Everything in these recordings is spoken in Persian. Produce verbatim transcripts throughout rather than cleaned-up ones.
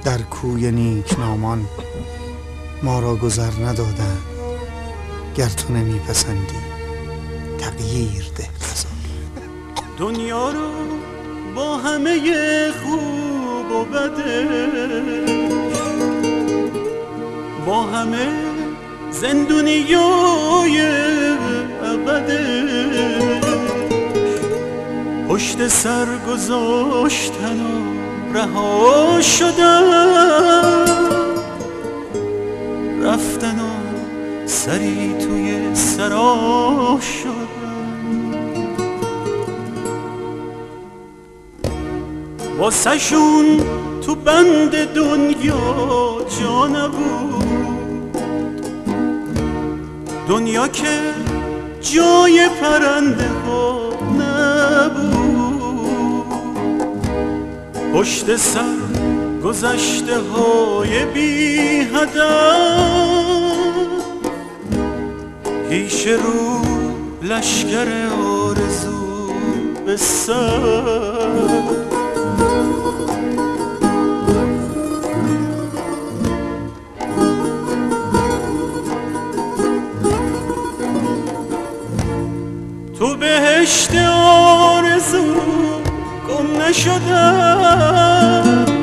در کوی نیکنامان ما را گذر ندادند. گر تو نمیپسندی تغییر ده قضا. دنیا رو با همه خوب و بده، با همه زندونیای ابده، پشت سر گذاشتن و رها شدن، رفتن و سری توی سرا شدن. واسه شون تو بند دنیا جا نبود، دنیا که جای پرنده ها نبود. پشت سر گذشته های بی هدف، پیش رو لشکر آرزو به سر. تو بهشت آرزو گم نشدم،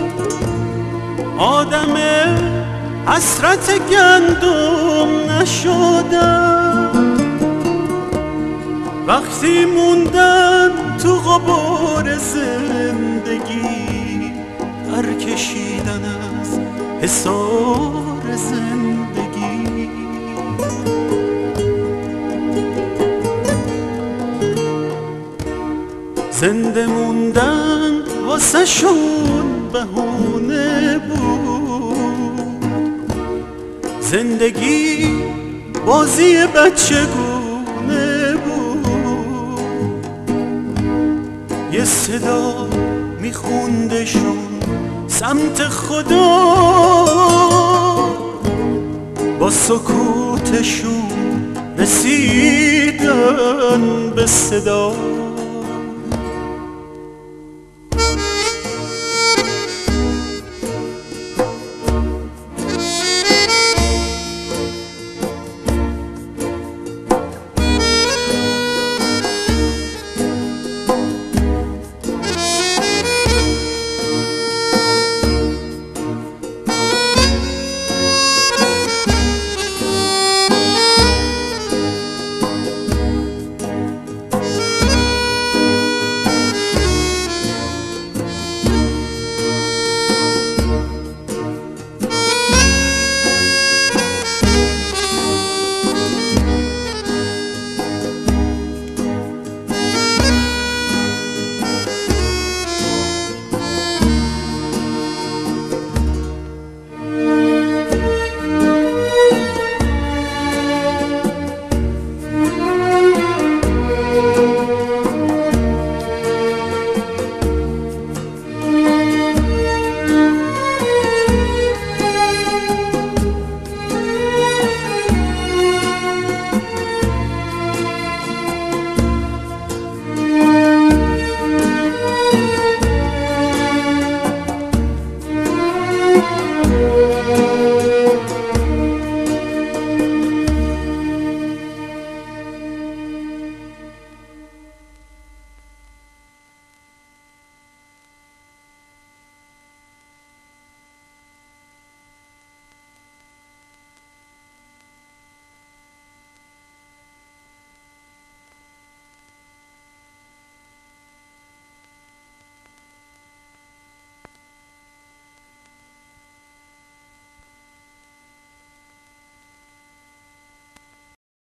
آدم حسرت گندم نشدم. وقتی موندن تو غبار زندگی، پر کشیدن از حصار زندگی. زنده موندن واسه شون بهونه بود، زندگی بازی بچگونه بود. یه صدا میخوندشون سمت خدا، با سکوتشون رسیدن به صدا.